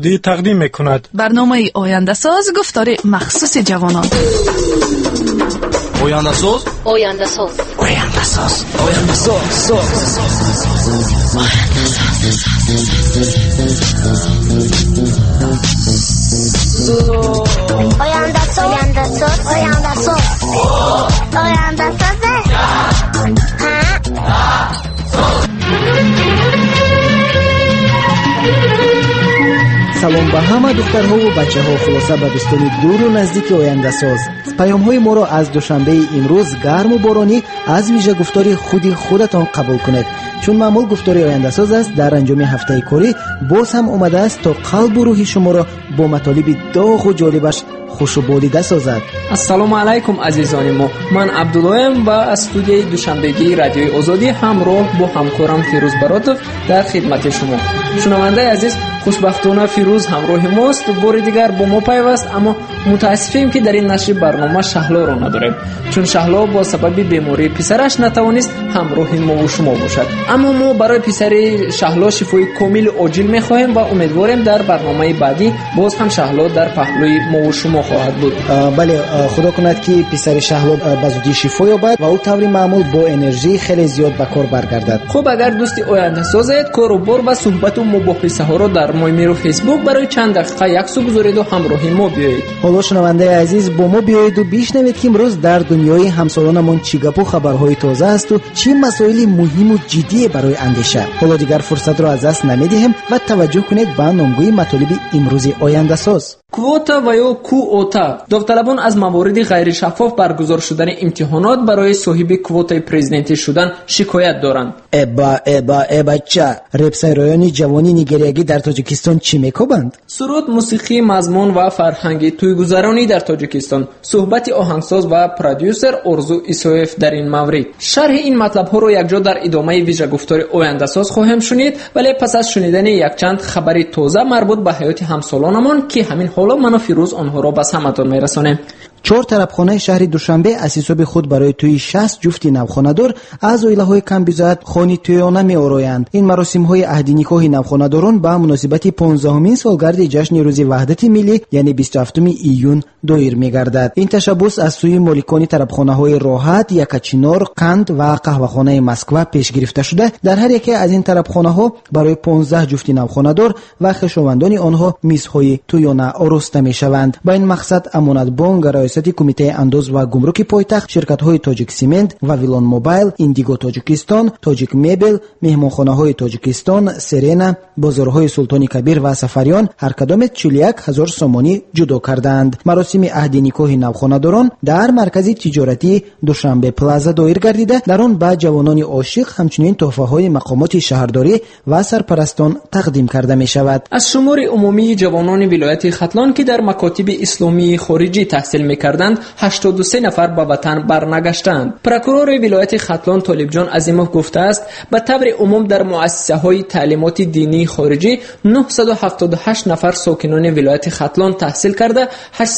آزادی تقدیم می‌کند. برنامه آینده ساز گفتار مخصوص جوانان. آینده ساز. آینده ساز. آینده ساز. آینده ساز. آینده ساز. آینده ساز. آینده ساز. آینده ساز. سلام به همه دخترها و بچه ها، خلاصه به دوستان دور و نزدیک آینده ساز. پیام های ما را از دوشنبه امروز گرم و بارانی از ویژه گفتار خودتان قبول کنید، چون معمول گفتار آینده ساز است. در انجام هفته کاری باز هم اومده است تا قلب و روح شما را با مطالب داغ و جالبش خوش و بالیده سازد. السلام علیکم عزیزان ما، من عبدالله و از استودیوی دوشنبگی رادیوی آزادی همراه با همکارم فیروز براتوف در خدمت شما. شنونده عزیز، خوشبختانه فیروز همراه ماست، بار دیگر با ما پیوست، اما متاسفیم که در این نشر برنامه شهلا را نداریم، چون شهلا با سبب بیماری پسرش نتوانست همراه ما و شما باشد. اما ما برای پسر شهلا شفای کامل عاجل می‌خواهیم و امیدواریم در برنامه بعدی باز هم شهلا در پهلوی ما و شما خواهد بود. بله، خدا کند که پسر شهلا به زودی شفا یابد و او طور معمول با انرژی خیلی زیاد به کار برگردد. خب اگر دوستی آینده سازید، کار و بار و صحبت و مباحثه ها را در مایمیر و فیسبوک برای چند دقیقه یکسو بگذارید و همراه ما بیایید. حالا شنونده عزیز، با ما بیایید و بشنوید که امروز در دنیای همسالانمون چی گپ و خبرهای تازه است و چه مسائل مهم و جدی برای اندیشه. حالا دیگر فرصت را از دست نمیدیم و توجه کنید به نامگوی مطالب امروز آینده ساز. کوتا و یا کوتا، داوطلبان از موارد غیر شفاف برگزار شدن امتحانات برای صاحب کوتای پرزیدنتی شدن شکایت دارند. بچه، رپسایرانی جوانی نیگریایی در تاجیکستان چی میکوبند؟ سرود، موسیقی، مضمون و فرهنگی تویگذرانی در تاجیکستان. صحبت آهنگساز و پرودیوسر ارزو ایسویف در این مورد. شرح این مطلب ها رو یکجا در ادامه ویژه گفتار آینده ساز خواهیم شنید، ولی پس از شنیدن یک چند خبر تازه مربوط به حیات همسالانمان که همین حالا من و فیروز آنها را به سمعتان میرسانیم. 4 طرفخانه شهر دوشنبه از حساب خود برای توی 60 جفت نوخانه‌دار از عائله‌های کم‌بزاعت خانه تویانه می‌آورند. این مراسم‌های عهدی نکاح نوخانه‌داران به مناسبت 15مین سالگرد جشن روز وحدت ملی یعنی 27 ایون دایر می‌گردد. این تشبث از سوی مالکان طرفخانه‌های راحت، یکچینار، قند و قهوه‌خانه مسکو پیش گرفته شده. در هر یکی از این طرفخانه‌ها برای 15 جفت نوخانه‌دار و خویشاوندان آنها میزهای تویانه آراسته می‌شوند. با این مقصد امانت بانک رئیس کمیته اندوز و گمرک پایتخت، شرکت‌های تاجیک سیمنت و ویلون موبایل، ایندیگو تاجیکستان، تاجیک مبل، مهمانخانه‌های تاجیکستان، سرینا، بازارهای سلطان کبیر و سفاریان هر کدام 41000 سومانی جدا کردند. مراسم عهدی نکاح نوخانه‌داران در مرکز تجارتی دوشنبه پلازا دایر گردیده، در آن به جوانان عاشق همچنین تحفه‌های مقامات شهرداری و سرپرستان تقدیم کرده می‌شود. از شمار عمومی جوانان ولایت ختلان که در مکاتب اسلامی خارجی تحصیل می‌کردند 83 نفر به وطن برنگشتند. پروکورور ولایت ختلان طالب جان عظیموف گفته است به طور عموم در مؤسسه‌های تعلیمات دینی خارجی 978 نفر ساکنان ولایت ختلان تحصیل کرده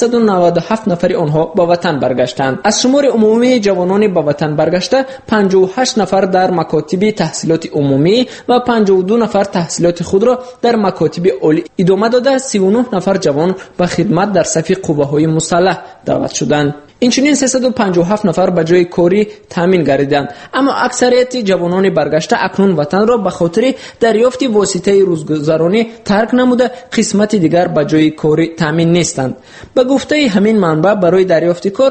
897 نفر آنها به وطن برگشتند. از شمار عمومی جوانان به وطن برگشته 58 نفر در مکاتب تحصیلات عمومی و 52 نفر تحصیلات خود را در مکاتب عالی ادامه داده. 39 نفر جوان به خدمت در صف قوه‌های مسلح دعوت شدند. اینچنین 357 نفر به جای کاری تامین گردیدند. اما اکثریت جوانان برگشته اکنون وطن را به خاطر دریافت واسطه روزگذرانی ترک نموده، قسمت دیگر به جای کاری تامین نیستند. به گفته همین منبع برای دریافت کار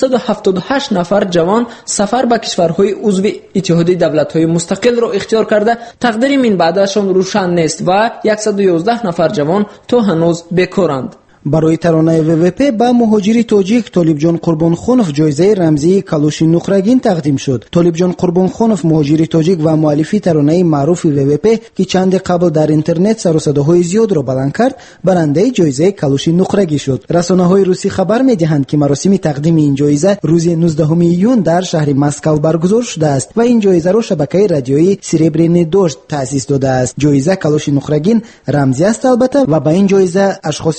278 نفر جوان سفر به کشورهای عضو اتحادیه دولت‌های مستقل را اختیار کرده. تقدیر من بعدشان روشن نیست و 111 نفر جوان تا هنوز بیکارند. برای ترانه WWP به مهاجر تاجیک طالب جان قربانخانوف جایزه رمزی کالوش نخرگین تقدیم شد. طالب جان قربانخانوف مهاجر تاجیک و مؤلفی ترانه معروف WWP که چند قبل در اینترنت سر و صداهای زیاد را بلند کرد، برنده جایزه کالوش نخرگی شد. رسانه‌های روسی خبر می‌دهند که مراسم تقدیم این جایزه روز 19 ایون در شهر مسکو برگزار شده است و این جایزه را شبکه رادیویی سریبرینی داشت تأسیس داده است. جایزه کالوش نخرگین رمزی است البته و با این جایزه اشخاص مختلف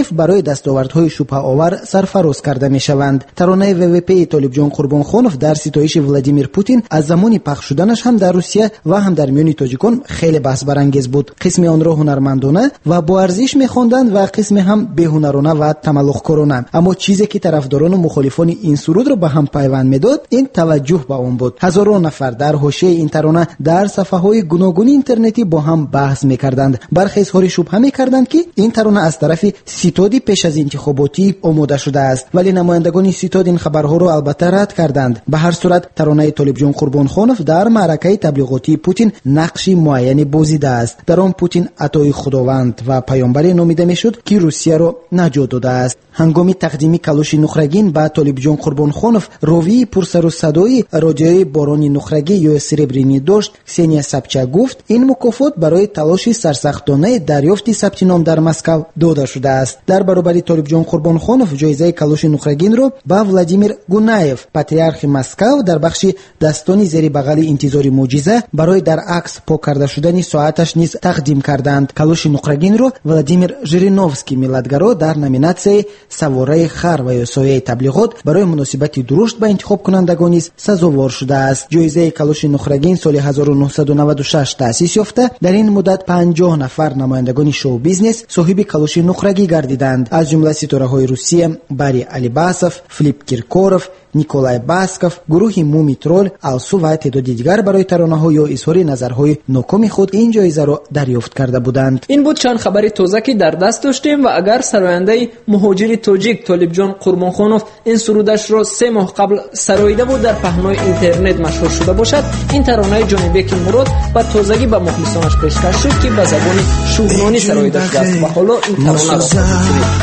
مختلف برای دستاوردهای شبهه آور سرفراز کرده میشوند. ترانه ووپی طالبجان قربانخانов در ستایش ولادیمیر پوتین از زمان پخش شدنش هم در روسیه و هم در میان تاجیکان خیلی بحث برانگیز بود. قسم آن را هنرمندانه و با ارزش می‌خواندند و قسم هم بی‌هنرانه و تملق‌کارانه. اما چیزی که طرفداران و مخالفان این سرود را به هم پیوند میداد این توجه به آن بود. هزاران نفر در حاشیه این ترانه در صفحه‌های گوناگون اینترنتی با هم بحث می‌کردند. برخی اظهار شبهه می‌کردند که این ترانه از طرف ستاد پیش از انتخاباتی آماده شده است، ولی نمایندگان ستاد این خبرها را البته رد کردند. به هر صورت ترانه طالبجان قربانخانov در معرکه تبلیغاتی پوتین نقشی معینی بازیده است. در آن پوتین عطای خداوند و پیامبری نامیده میشد که روسیه را نجات داده است. هنگام تقدیم کلاش نخرگین به طالبجان قربانخانov راوی پرسر و صدای راجع باران نخرگی یا سربرینی داشت. کسینیا سابچا گفت این مکافات برای تلاش سرسختانه دریافت ثبت نام در مسکو داده شده است. در برابر طالبجان قربانخانov جایزه کلاش نخرگین را به ولادیمیر گونایف پاتریارخ مسکو در بخش دستانی زیر بغل انتظار معجزه برای در عکس پاک کرده شدن ساعتش نیز تقدیم کردند. کلاش نخرگین را ولادیمیر ژیرینوفسکی میلادگرو در نامیناسیای سواره خر و سایه تبلیغات برای مناسبت درشت به انتخاب کنندگان نیز سزاوار شده است. جایزه کلاش نخرگین سال 1996 تأسیس یافته. در این مدت 50 نفر نمایندگان شو بیزنس صاحب کلاش نخرگی گردیدند، از جمله ستاره‌های روسیه باری علیباسوف، فلیپ کیرکوروف، نیکولای باسکوف، گروه مومی ترول، آلسو و تعدادی دیگر برای ترانه‌ها یا اظهار نظرهای ناکام خود این جایزه را دریافت کرده بودند. این بود چند خبری تازه که در دست داشتیم و اگر سراینده مهاجر تاجیک طالبجان قربانخانov این سرودش را 3 ماه قبل سراییده بود در پهنای اینترنت مشهور شده باشد، این ترانه جانبیک مراد با تازگی به مخلصانش پیشکش شد که به زبان شوغنانی سراییده شده است و حالا این ترانه را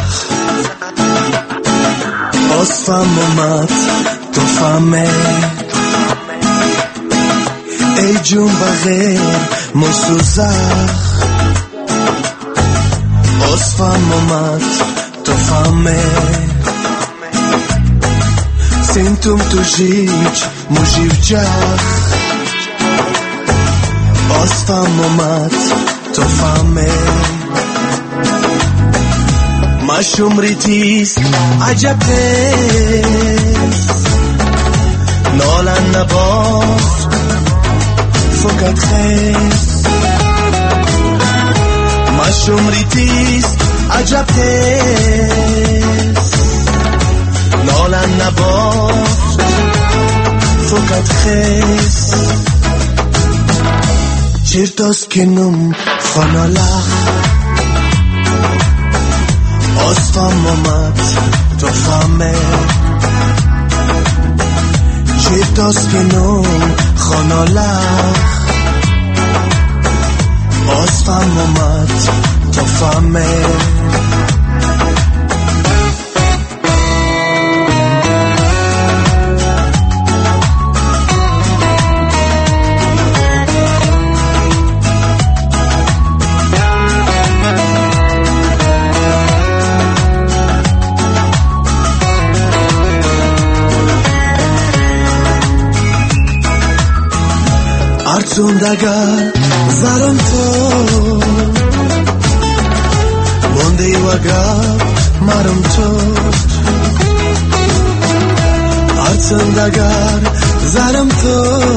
Osfam omat to fame Ey jun bagher mosuzakh Osfam omat to fame Sintum tu jij mujivjach Osfam omat to fame مشوم ریتیست عجبتست نالن نبافت فکت خیست مشوم ریتیست عجبتست نالن نبافت فکت خیست چرتاست کنم خانالخ Osfam omat to fame Chirtos kenom khonolach Osfam omat to fame Artsondagar zaram to Monde wagab maram to Artsondagar zaram to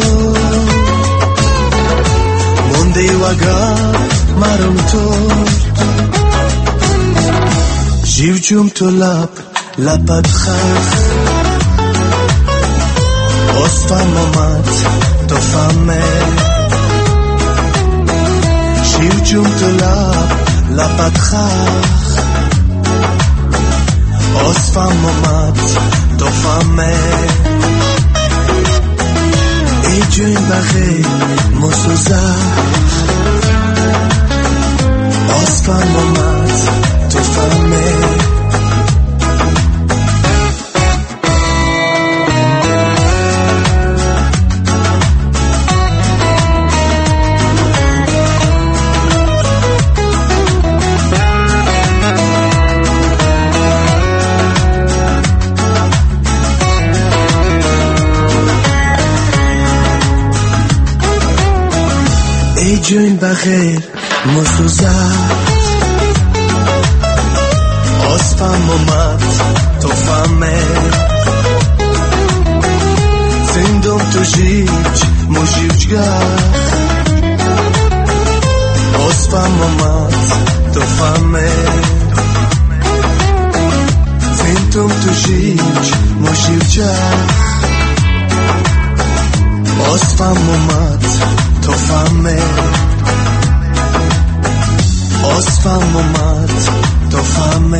Monde wagab maram to Jivjum to lapat khaf Osfam omat to fame Shivjum to la patchach Osfam omat to fame Ejun baghe mosuzach Osfam omat to fame جون بخیر مسوزخ آسفم اومد تو فهمه زندم تو جیج موجیوچگاه آسفم اومد تو فهمه زندم تو جیج موجیوچگاه آسفم اومد تو فهمه آسفم اومد تو فهمه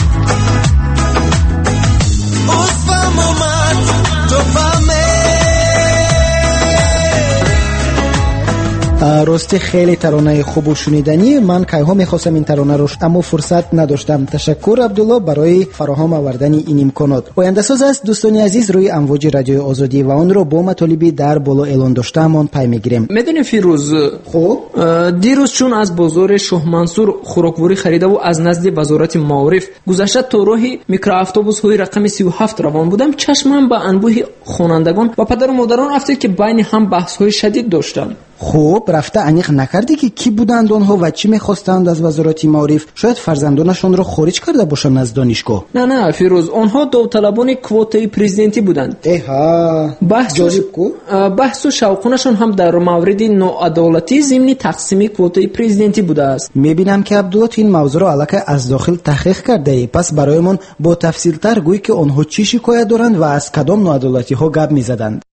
آسفم اومد تو فهمه. راستی خیلی ترانه خوب و شنیدنی. من کایها میخواستم این ترانه رو اما فرصت نداشتم. تشکر عبدالله برای فراهم آوردن این امکانات. پاینده ساز است دوستان عزیز روی امواج رادیو آزادی و آن رو با مطالبی در بالا اعلان داشتهمان پی میگیریم. میدونی فیروز، خب دیروز چون از بازار شاه منصور خوراکوری خریده و از نزد وزارت معارف گذشته تا راه میکرواتوبوس های رقم 37 روان بودم، چشمم به انبوه خوانندگان و پدر و مادران افتاد که بین هم بحث های شدید داشتند. خب رفته انیق نکردی که کی بودند آنها و چی میخواستند از وزارت معارف؟ شاید فرزندانشان را خارج کرده باشند از دانشگاه. نه فیروز، آنها داوطلبان کوتای پرزیدنتی بودند. بحث و شوقونشان هم در مورد ناعدالتی ضمن تقسیم کوتای پرزیدنتی بوده است. میبینم که عبدالله این موضوع را الکی از داخل تحقیق کرده ای. پس برایمان با تفصیل تر گوی که آنها چی شکایت دارند و از کدام ناعدالتی ها گپ میزدند.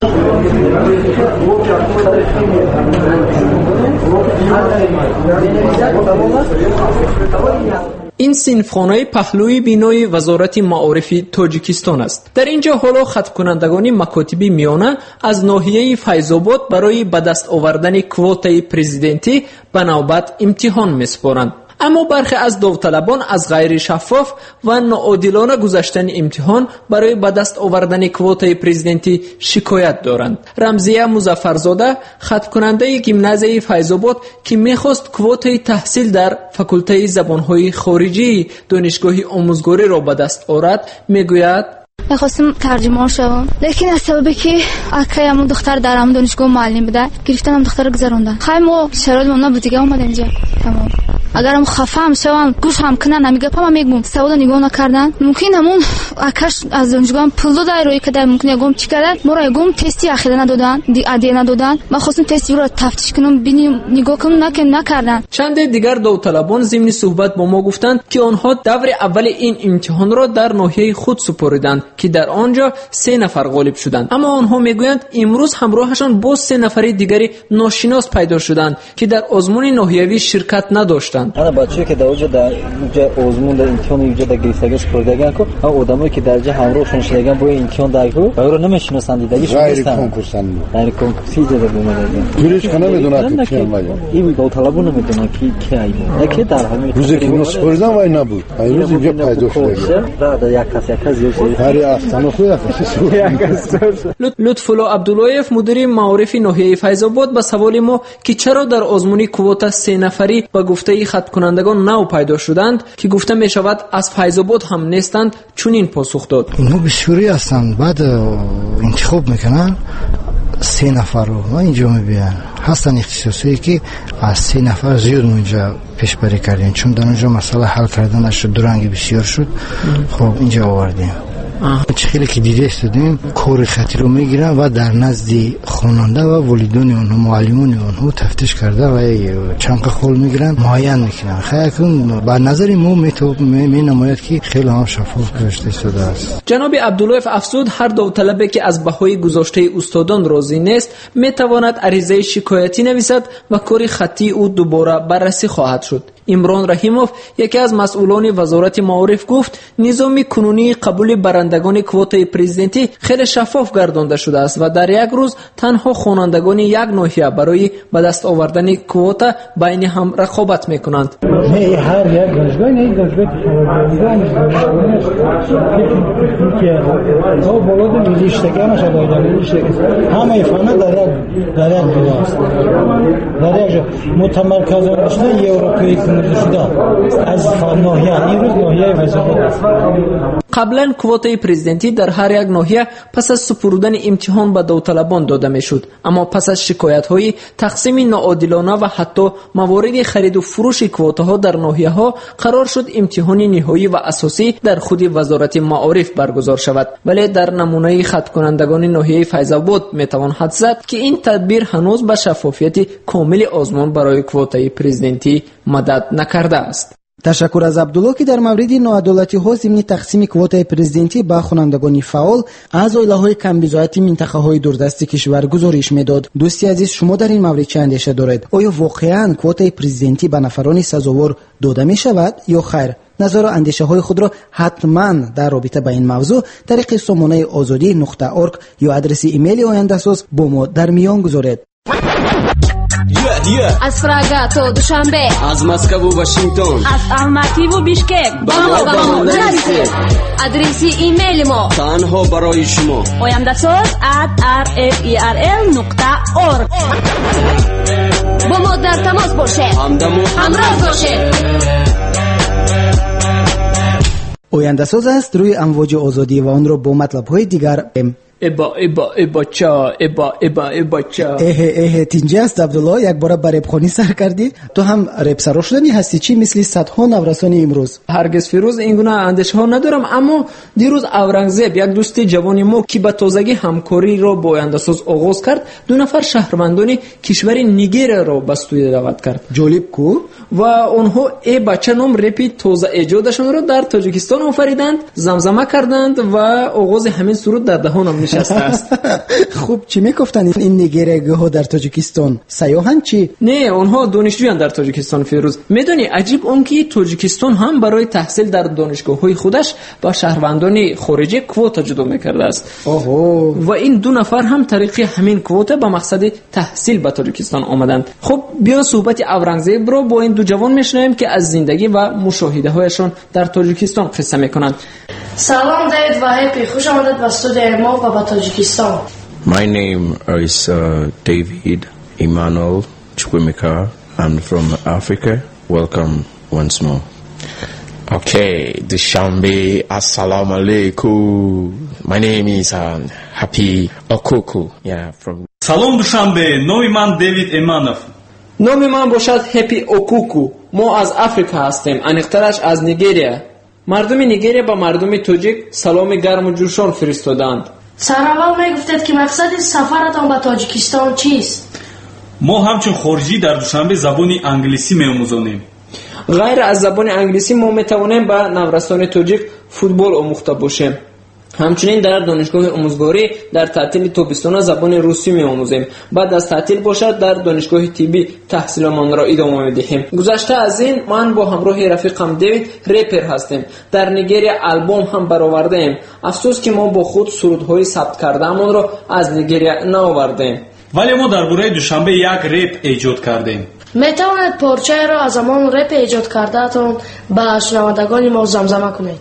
این صنفخانه پهلوی بینای وزارت معارف تاجیکستان است. در اینجا حالا خط کنندگان مکاتب میانه از ناحیه فیض‌آباد برای به دست آوردن کوتای پرزیدنتی به نوبت امتحان میسپارند. اما برخی از داوطلبان از غیر شفاف و ناعادلانه گذشتن امتحان برای به دست آوردن کوتای پرزیدنتی شکایت دارند. رمزیه مظفرزاده، خط کننده گیمنازیای فیض‌آباد که میخواست کوتای تحصیل در فاکولته زبانهای خارجی دانشگاه آموزگاری را به دست آورد، میگوید میخواستم ترجمه شوم، لیکن از سببی که اکایم دختر در هم دانشگاه معلم بوده، گرفتنم دختر گذروندن. خیلی ما شرایط ما بود دیگه اومد اینجا. تمام. اگرم خفم شوم گوش هم کنن نمیگم میگم سوال نگاه نکردن ممکن همون اکاش از دانشگاه پول داد روی که ممکن یگم چی کردن مرا یگم تستی اخیرا ندادن ادیه ندادن. من خواستم تستی رو تفتیش کنم ببینم نگاه کنم نکردن. چند دیگر داوطلبان ضمن صحبت با ما گفتند که آنها دور اول این امتحان را در ناحیه خود سپاریدند که در آنجا 3 نفر غالب شدند. اما آنها میگویند امروز همراهشان با 3 نفر دیگری ناشناس پیدا شدند که در آزمون ناحیوی شرکت نداشتند. انا بچه‌ای که در اونجا آزمون در امتحان اینجا در گرفتگی سپردگان کو آدمایی که درجه همراهشون شدگان با امتحان داخل و رو نمیشناسند دیگه غیر کنکورسن غیر کنکورسی ده بومدن جوریش کنه میدونه تو میاد این داوطلبون نمیدونه کی ای بود که در همین روزی که ما سپردن وای نبود امروز اینجا پیدا شده بعد یک کس زیاد هر افتانو خود لطفالله عبداللهیف مدیر معارف ناحیه فیض‌آباد به سوال ما که چرا در آزمون کوتا 3 نفری با گفته خط کنندگان نو پیدا شدند که گفته می شود از فیض‌آباد هم نیستند چنین پاسخ داد. اینها بسیاری هستند بعد انتخاب میکنن 3 نفر رو اینجا میبینن هستن اختصاصی که از 3 نفر زیاد اونجا پیشبری کردیم چون در اونجا مسئله حل کردنش دورنگی بسیار شد. خب اینجا آوردیم خیلی که دیده استودیم کار خطی رو میگیرن و در نزد خواننده و والیدان اونها معلمان اونها تفتیش کرده و چند خول میگیرن معین میکنن. خیلی کن با نظر ما می نماید که خیلی هم شفاف گذاشته شده است. جناب عبدالله افسود هر داوطلبی که از بهای گذاشته استادان راضی نیست میتواند عریضه شکایتی نویسد و کار خطی او دوباره بررسی خواهد شد. عمران رحیموف یکی از مسئولان وزارت معارف گفت نظام کنونی قبول برندگان کوتای پرزیدنتی خیلی شفاف گردانده شده است و در یک روز تنها خوانندگان یک ناحیه برای به دست آوردن کوتا بین هم رقابت میکنند. هر یک دانشگاه نه دانشگاه که تو بالا میلیشتگانش همه فنا در یک کلاس در یک متمرکز شده اروپایی شده از ناحیه این روز ناحیه فیض‌آباد است. قبلا کوتای پرزیدنتی در هر یک ناحیه پس از سپردن امتحان به داوطلبان داده میشد، اما پس از شکایت‌های تقسیم ناعادلانه و حتی موارد خرید و فروش کوتاها در ناحیه‌ها قرار شد امتحان نهایی و اساسی در خود وزارت معارف برگزار شود. ولی در نمونه خط کنندگان ناحیه فیض‌آباد میتوان حد زد که این تدبیر هنوز به شفافیت کامل آزمون برای کوتای پرزیدنتی مدد نکرده است. تشکر از عبدالله که در مورد ناعادلتی‌ها ضمن تقسیم کوتای پرزیدنتی به خوانندگان فعال از اویله‌های کمبزایتی منطقه‌های دوردست کشور گزارش می‌داد. دوستی عزیز، شما در این مورد چه اندیشه دارید؟ آیا واقعاً کوتای پرزیدنتی به نفران سزاوار داده می‌شود یا خیر؟ نظر و اندیشه‌های خود را حتماً در رابطه با این موضوع طریق سامانه azadi.org یا آدرس ایمیل آینده‌ساز با ما در میان گذارید. از پراگا تا دوشنبه، از مسکو و واشنگتن، از الماتی و بیشکک با ما نرسید. آدرس ایمیل ما تنها برای شما oyandasaz@rferl.org. با ما در تماس باشید، همراه باشید. آینده‌ساز است روی امواج آزادی و آن را با مطلب‌های دیگر تینجا است. عبدالله، یک بار به رپخانی سر کردی؟ تو هم رپ سرا شدنی هستی چی مثل صدها نورسان امروز؟ هرگز فیروز، این گونه اندیشه ها ندارم، اما دیروز اورنگزیب یک دوست جوان ما که به تازگی همکاری را با آینده‌ساز آغاز کرد 2 نفر شهروندان کشور نیگر را به استودیو دعوت کرد. جالب کو؟ و آنها ای بچه نام رپی تازه ایجادشان را در تاجیکستان آفریدند، زمزمه کردند و آغاز همین سرود در دهانم نشسته است. خوب، چی میگفتن این نیگرگی‌ها در تاجیکستان؟ سیاحن چی؟ نه، آنها دانشجویان در تاجیکستان. فیروز، میدونی عجیب اون که تاجیکستان هم برای تحصیل در دانشگاه‌های خودش با شهروندان خارجی کوتا جدا می‌کرده است. و این 2 نفر هم طریق همین کوتا به مقصد تحصیل به تاجیکستان آمدند. خب بیا صحبت اورنگزیب رو با این 2 جوان میشنویم که از زندگی و مشاهده‌هایشان در تاجیکستان قصه میکنند. سلام دیوید و هپی، خوش آمدید به استودیو ما و به تاجیکستان. My name is David Emmanuel Chukwemeka. I'm from Africa. Welcome once more. Okay, Dushanbe, assalamu alaikum. My name is Happy Okuku. Yeah, from Salam Dushanbe, nomi man David Emanov. نام من باشد هپی اوکوکو. ما از آفریقا هستیم، انیقترش از نیگریا. مردم نیگریا با مردم تاجیک سلام گرم و جوشان فرستادند. سراول میگفتید که مقصد سفرتان به تاجیکستان چیست؟ ما همچون خارجی در دوشنبه زبان انگلیسی می‌آموزانیم. غیر از زبان انگلیسی ما میتوانیم به نورستان تاجیک فوتبال آموخته باشیم. همچنین در دانشگاه آموزگاری در تعطیل تابستان زبان روسی می‌آموزیم. بعد از تعطیل باشد در دانشگاه طبی تحصیلمان را ادامه می‌دهیم. گذشته از این من با همراه رفیقم دیوید رپر هستیم. در نیگریا آلبوم هم برآورده‌ایم. افسوس که ما با خود سرودهای ثبت کرده‌مان را از نیگریا نآوردیم. ولی ما درباره دوشنبه یک رپ ایجاد کردیم. میتوانید پارچه را از همان رپ ایجاد کرده‌تان به شنوندگان ما زمزمه کنید.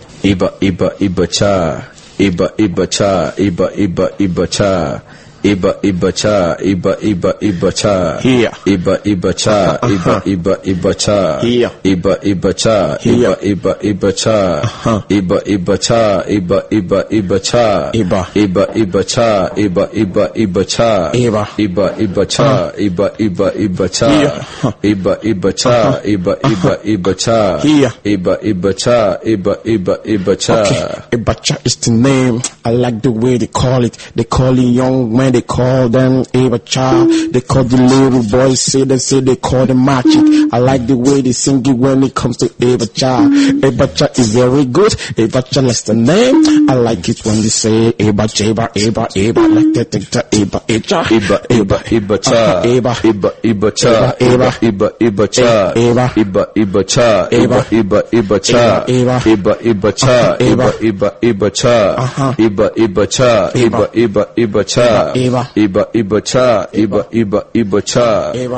ایبا چا Iba iba cha iba iba iba cha iba iba cha iba iba iba cha iba iba cha iba iba iba cha iba iba cha iba iba iba cha iba iba cha iba iba iba cha iba iba cha iba iba iba cha iba iba cha iba iba iba cha iba iba cha iba iba iba cha iba iba cha iba iba iba cha. Ibacha is the name. I like the way they call it. They call it young men. They call them Ibacha. They call the little boys. Say they call them magic. I like the way they sing it when it comes to Ibacha. Ibacha is very good. Ibacha is the name. I like it when they say Ibacha, Iba, Iba, like that, Iba, Iba, Iba, Iba, Ibacha, Iba, Iba, Ibacha, Iba, Iba, Ibacha, Iba, Iba, Ibacha, Iba, Iba, Ibacha, Iba, Iba, Ibacha, Iba, Iba, Ibacha, Iba, Ibacha, Iba, Iba, Ibacha, Iba, Ibacha, Iba, Iba, Ibacha.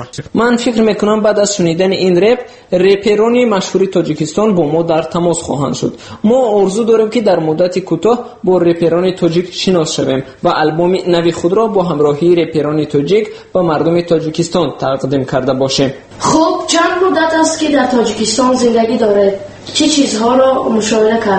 من فکر میکنم بعد از شنیدن این رپ رپرانی مشهور تاجیکستان با ما در تماس خواهند شد. ما آرزو داریم که در مدت کوتاه با رپران تاجیک شناس شویم و آلبوم نوی خود را با همراهی رپران تاجیک با مردم تاجیکستان تقدیم کرده باشیم. خب چند مدت است که در تاجیکستان زندگی دارید؟ چه چیزها را مشاهده کرده؟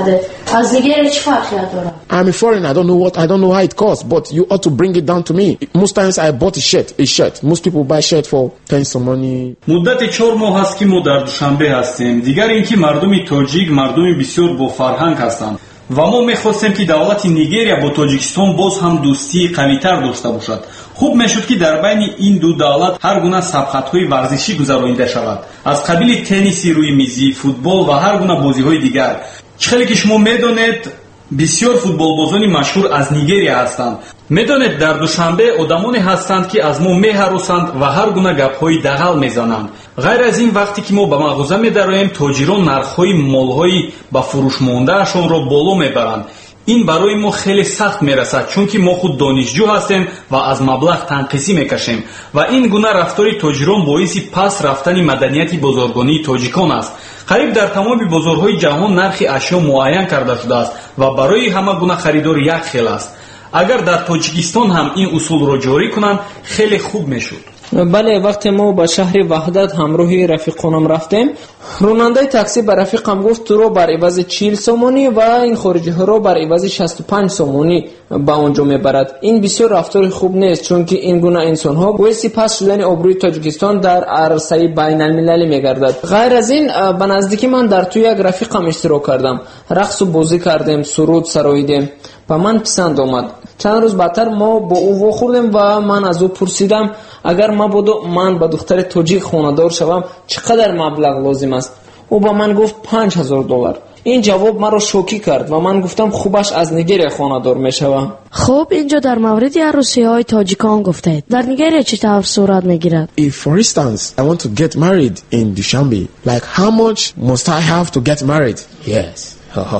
از نیگریا چه فرقی داره؟ I'm a foreigner. I don't know how it costs, but you ought to bring it down to me. Most times I bought a shirt. Most people buy shirt for paying some money. مدت 4 ماه است که ما در دوشنبه هستیم. دیگر اینکه مردم تاجیک مردم بسیار با فرهنگ هستند و ما می‌خواستیم که دولت نیگریا با تاجیکستان باز هم دوستی قوی‌تر داشته باشد. خوب میشد که در بین این دو دولت هر گونه سبقت‌های ورزشی گذرانیده شود، از قبیل تنیس روی میزی، فوتبال و هر گونه بازی‌های دیگر. خیلی که شما می‌دانید بسیار فوتبالبازان مشهور از نیگریا هستند. می‌دانید در دوشنبه آدمانی هستند که از ما می‌هراسند و هر گونه گپ‌های دغل می‌زنند. غیر از این وقتی که ما به مغازه می‌درایم تاجران نرخ‌های مال‌های با فروش مونده‌شان را بالا می‌برند. این برای ما خیلی سخت میرسد چون که ما خود دانشجو هستیم و از مبلغ تنقیصی میکشیم و این گونه رفتار تاجران باعث پس رفتن مدنیت بازارگانی تاجیکان است. قریب در تمام بازارهای جهان نرخ اشیا معین کرده شده است و برای همه گونه خریدار یک خیل است. اگر در تاجیکستان هم این اصول را جاری کنند خیلی خوب میشد. بله، وقتی ما به شهر وحدت همراه رفیقانم رفتیم، راننده تاکسی به رفیقم گفت تو رو بر عوض 40 سومانی و این خارجی ها رو بر عوض 65 سومانی به اونجا میبرد. این بسیار رفتار خوب نیست چون که این گونه انسان ها باعث پس شدن آبروی تاجیکستان در عرصه بین المللی میگردد. غیر از این به نزدیکی من در توی یک رفیقم اشتراک کردم، رقص و بازی کردیم، سرود سراییدیم و من پسند آمد. چند روز بعدتر ما با او واخوردیم و من از او پرسیدم اگر من با دختر تاجیک خانه‌دار شوم چقدر مبلغ لازم است. او با من گفت $5000. این جواب مرا شوکی کرد و من گفتم خوبش از نیگریا خانه‌دار میشوم. خب اینجا در مورد عروسی‌های تاجیکان گفتید. در نیگریا چطور صورت میگیرد؟ If for instance I want to get married in Dushanbe, like how much must I have to get married? Yes.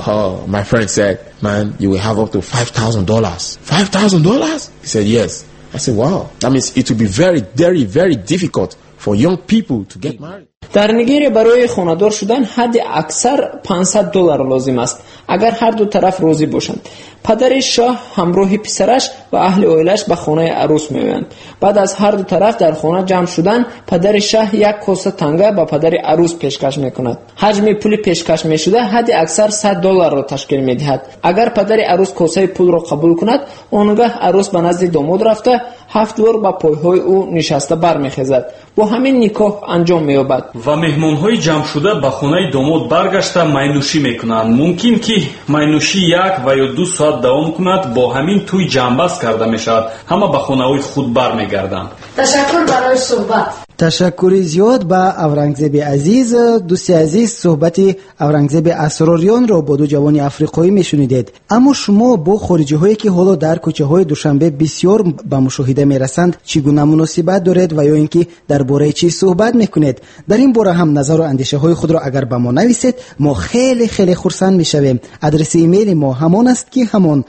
My friend said, man, you will have up to $5,000. $5,000? He said, yes. I said, wow. That means it will be very, very, very difficult for young people to get married. در نیگریا برای خانه‌دار شدن حد اکثر $500 لازم است اگر هر دو طرف راضی باشند. پدر شاه همراه پسرش و اهل عائلش به خانه عروس میآیند. بعد از هر دو طرف در خانه جمع شدن، پدر شاه یک کاسه تنگه به پدر عروس پیشکش میکند. حجم پول پیشکش میشده حد اکثر $100 را تشکیل میدهد. اگر پدر عروس کاسه پول را قبول کند، آنگاه عروس به نزد داماد رفته 7 بار به پایهای او نشسته برمیخیزد. با همین نکاح انجام مییابد. و مهمان‌های جمع شده به خانه داماد برگشته مینوشی میکنند. ممکن که مینوشی 1 و یا 2 ساعت دوام کند. با همین توی جنبست کرده میشود. همه به خانه‌های خود برمیگردند. تشکر برای صحبت. تشکری زیاد به اورنگزیب عزیز. دوستی عزیز، صحبت اورنگزیب اسراریان را با دو جوان افریقایی میشنیدید. اما شما با خارجی هایی که حالا در کوچه های دوشنبه بسیار به مشاهده میرسند چگونه مناسبت دارید و یا اینکه درباره چی صحبت میکنید؟ در این باره هم نظر و اندیشه های خود را اگر به ما نویسید ما خیلی خیلی خرسند میشویم. آدرس ایمیل ما همان است که همان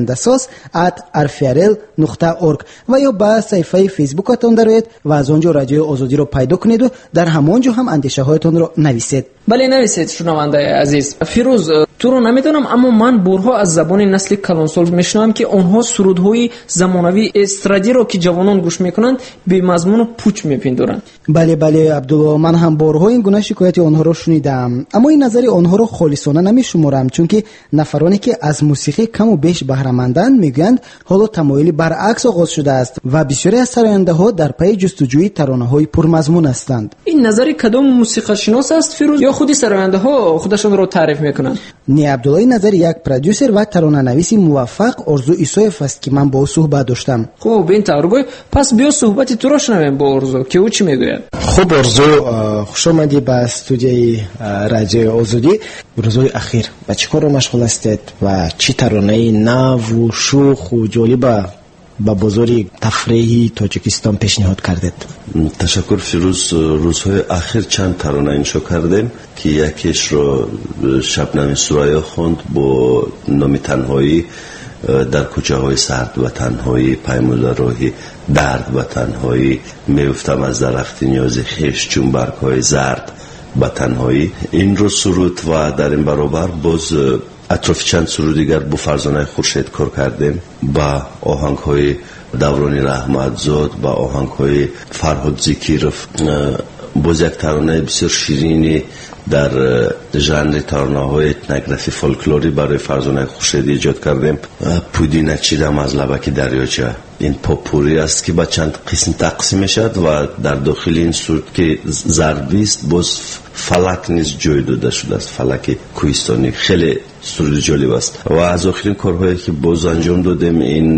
oyandasas@rfrl.org و یا به صفحه فیسبوکتان دارید و از آنجا رادیو آزادی رو پیدا کنید و در همانجا هم اندیشه هایتان رو نویسید. بله نویسید شنونده عزیز. فیروز، تو رو نمیدونم اما من بارها از زبان نسل کلانسال میشنوم که آنها سرودهای زمانوی استرادی رو که جوانان گوش میکنند به مضمون پوچ میپندارند. بله عبدالله، من هم بارها این گونه شکایت آنها رو شنیدم، اما این نظر آنها رو خالصانه نمیشمرم چون که نفرانی که از موسیقی کم و بیش بهره مندند میگویند حالا تمایلی برعکس آغاز شده است و بسیاری از سراینده ها در پی جستجوی ترانه های پرمضمون هستند. این نظر کدام موسیقی شناس است فیروز یا خودی سراینده ها خودشون رو تعریف میکنند؟ نه عبدالله، نظر یک پرودیوسر و ترانه نویس موفق آرزو ایسایف است که من با او صحبت داشتم. خب این طور پس بیا صحبت تو رو شنویم با آرزو که او چی میگوید. خب آرزو، خوش آمدی به استودیوی رادیو آزادی. روزهای اخیر با چی کار مشغول هستید و چی ترانه نو و شوخ و جالب با بازاری تفریحی تاجیکستان پیشنهاد کردید؟ تشکر فیروز. روزهای اخیر چند ترانه انشا کردیم که یکیش رو شبنم سرایا خوند با نام تنهایی، در کوچه های سرد و تنهایی، پیموده راهی درد و تنهایی، میفتم از درخت نیاز خیش چون برگ های زرد و تنهایی. این رو سرود و در این برابر باز اطراف چند سرود دیگر با فرزانه خورشید کار کردیم، با آهنگ های دورانی رحمتزاد، با آهنگ های فرهاد زکیرف، باز یک ترانه بسیار شیرینی در ژانر ترانه‌های اتنوگرافی فولکلوری برای فرزانه خورشیدی ایجاد کردیم. پودینه چیدم از لبک دریاچه. این پاپوری است که با چند قسم تقسیم میشد و در داخل این صورت که ضربی است باز فلک نیز جای داده شده است، فلک کوهستانی. خیلی صورت جالب است و از آخرین کارهایی که باز انجام دادیم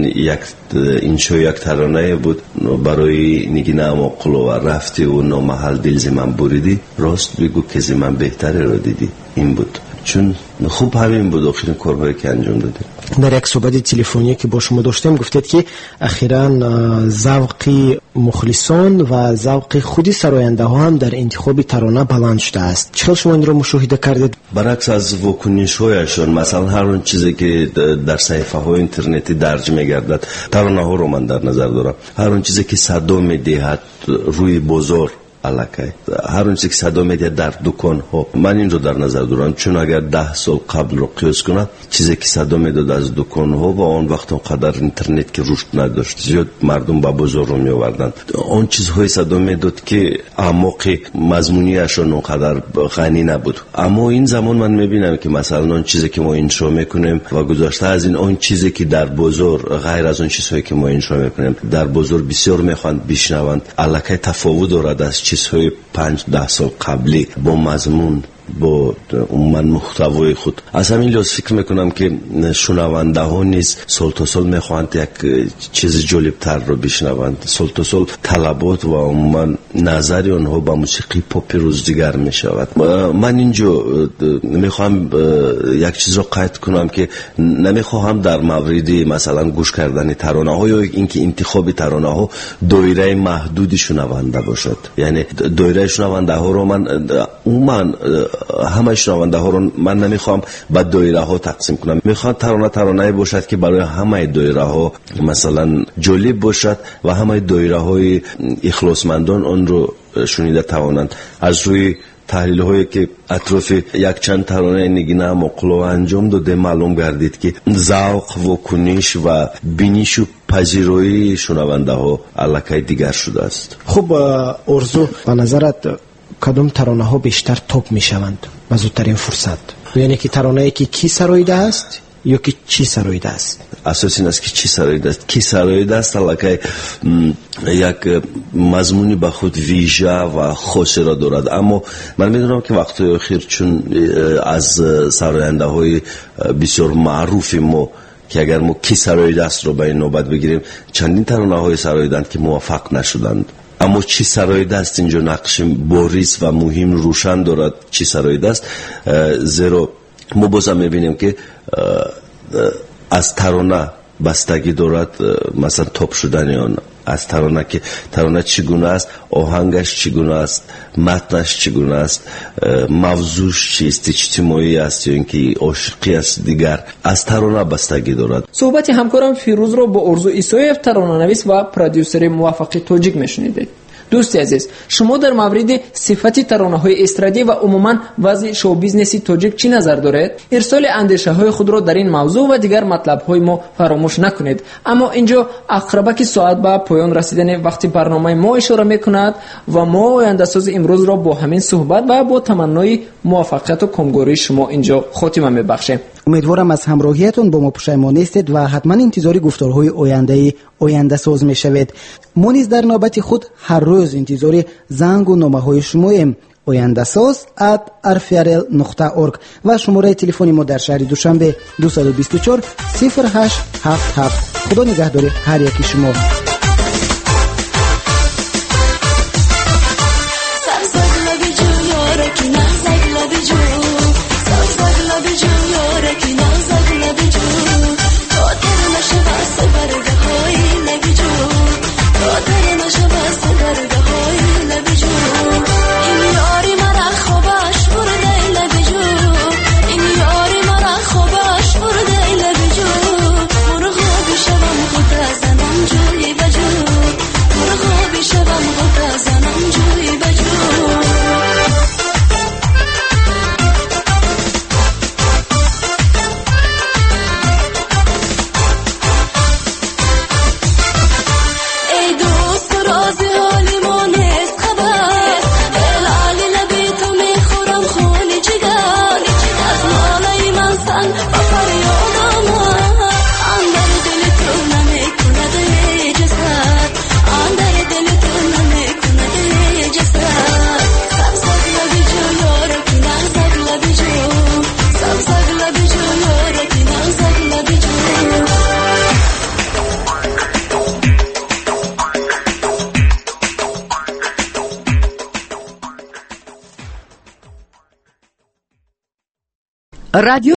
این شو یک ترانه بود برای نگینه اما قلو و رفتی و نامحل دل زمان بریدی، راست بگو که زمان بهتره را دیدی. این بود، چون خوب همین بود آخرین کارهایی که انجام دادیم. در یک صحبت تلفنی که با شما داشتیم گفتید که اخیراً ذوق مخلصان و ذوق خودی سراینده ها هم در انتخاب ترانه بلند شده است. چرا شما این را مشاهده کردید؟ برعکس از واکنش هایشان، مثلا هر اون چیزی که در صفحه های اینترنتی درج میگردد ترانه ها رو من در نظر دارم. هر اون چیزی که صدا میدهد روی بازار الکه، هر اون چیزی که صدا میده در دکان ها، من این رو در نظر دارم. چون اگر 10 سال قبل رو قیاس کنم، چیزی که صدا میداد از دکان ها و آن وقت اونقدر اینترنت که رشد نداشت، زیاد مردم با بازار رو می آوردن. آن چیزهای صدا میداد که اعماق مضمونیشون اونقدر غنی نبود. اما این زمان من میبینم که مثلا آن چیزی که ما انشا میکنیم و گذشته از این، آن چیزی که در بازار غیر از آن چیزهایی که ما انشا میکنیم در بازار بسیار میخوان بشنوند، الکه تفاوت دارد از چیزهای 5-10 سال قبلی با مضمون، با من محتوای خود. از همین لحاظ فکر میکنم که شنونده ها نیز سال تا سال میخواهند یک چیز جالب تر رو بشنوند. سال تا سال طلبات و من نظری آنها با موسیقی پاپ روزدیگر میشود. من اینجا میخوام یک چیز رو قید کنم که نمیخواهم در مورد مثلا گوش کردن ترانه ها یا اینکه انتخاب ترانه ها دایره محدودی شنونده باشد. یعنی دایره شنونده ها رو من همه شنونده ها رو من نمیخوام به دایره ها تقسیم کنم. میخوام ترانه باشد که برای همه دایره ها مثلا جالب باشد و همه دایره های اخلاصمندان آن رو شنیده توانند. از روی تحلیل هایی که اطراف یک چند ترانه نگینه مقلو انجام داده معلوم گردید که ذوق و کنش و بینش و پذیرایی شنونده ها الکه دیگر شده است. خب ارزو، به نظرت کدام ترانه ها بیشتر توپ می شوند و زودترین فرصت؟ یعنی که ترانه‌ای که کی سرایده است یا که چی سرایده است؟ اساس این است که چی سرایده است. کی سرایده است الکه یک مضمونی به خود ویژه و خاصی را دارد. اما من میدونم که وقتی اخیر چون از سراینده های بسیار معروف ما که اگر ما کی سرایده است رو به این نوبت بگیریم، چندین ترانه های سرایدند که موفق نشدند. اما چی سرایده است اینجا نقش بارز و مهم روشن دارد. چی سرایده است؟ زیرا ما بازم میبینیم که از ترانه بستگی دارد مثلا توپ شدن آن. از ترانه که ترانه چگونه است، آهنگش چگونه است، متنش چگونه است، موضوعش چیست، اجتماعی است یا اینکه عاشقی است، دیگر از ترانه بستگی دارد. صحبت همکارم فیروز رو با ارزو ایسایف، ترانه‌نویس و پرودیوسر موفق تاجیک میشنیدید. دوستی عزیز، شما در مورد صفت ترانه‌های استرادی و عموما وضع شو بیزنسی تاجیک چی نظر دارید؟ ارسال اندیشه‌های خود را در این موضوع و دیگر مطلب‌های ما فراموش نکنید. اما اینجا اقربک ساعت به پایان رسیدن وقتی برنامه ما اشاره می‌کند و ما آینده‌ساز امروز را با همین صحبت و با تمنای موفقیت و کامگویی شما اینجا خاتمه می‌بخشیم. امیدوارم از همراهیتون با ما پشیمان نیستید و حتما انتظاری گفتارهای آینده ساز میشوید. ما نیز در نوبت خود هر روز انتظاری زنگ و نامه های شماییم. oyandasaz@rfrl.org و شماره تلفن ما در شهر دوشنبه 224 0877. خدا نگهدار هر یکی شما. Leave رادیو